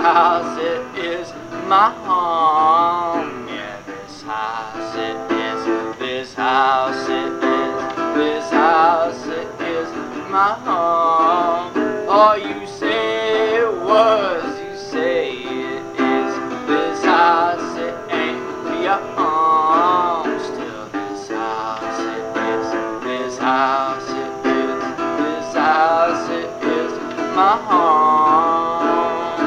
house it is my home. Yeah, this house it is. This house it is. This house it is my home. Oh, you say it was. You say it is. This house it ain't your home. Still, this house it is. This house it is. This house it is my home.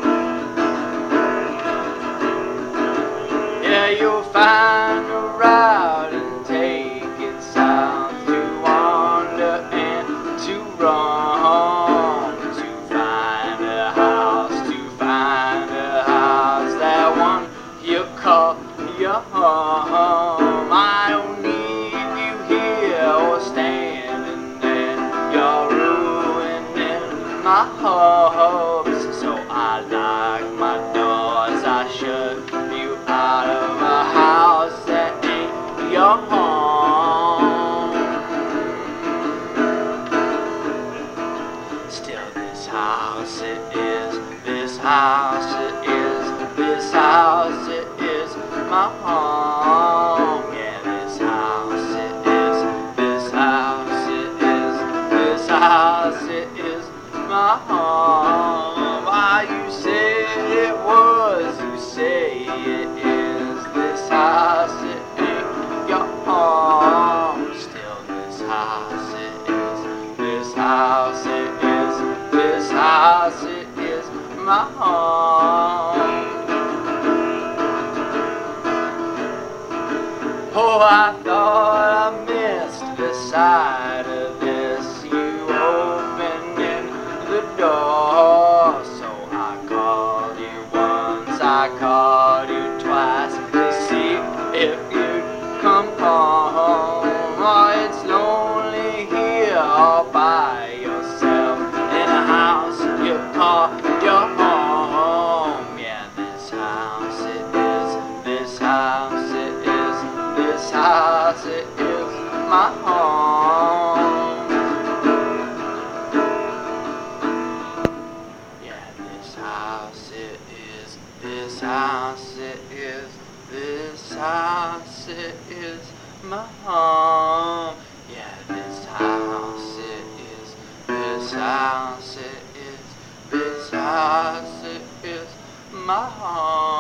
Yeah, you'll find a route and take it south to wander and to roam, to find a house that one you call your home. I don't need you here or standing there. You're ruining my hopes, so I lock my doors. I shut you out of a house that ain't your home. Still, this house it is. This house it is. This house it is my home. Yeah, this house it is. This house it is. This house it is my home. Why you say it was, you say it is. This house it ain't your home. Still, this house it is. This house it is. This house it is my home. Oh, I thought I missed the side of this. You opening the door. So I called you once, I called you twice to see if you'd come home. Oh, it's lonely here all by yourself in a house you call your home. Yeah, this house it is. This house it is. This house it is my home. Yeah, this house it is. This house it is. This house it is my home. Yeah, this house it is. This house it is. This house it is my home.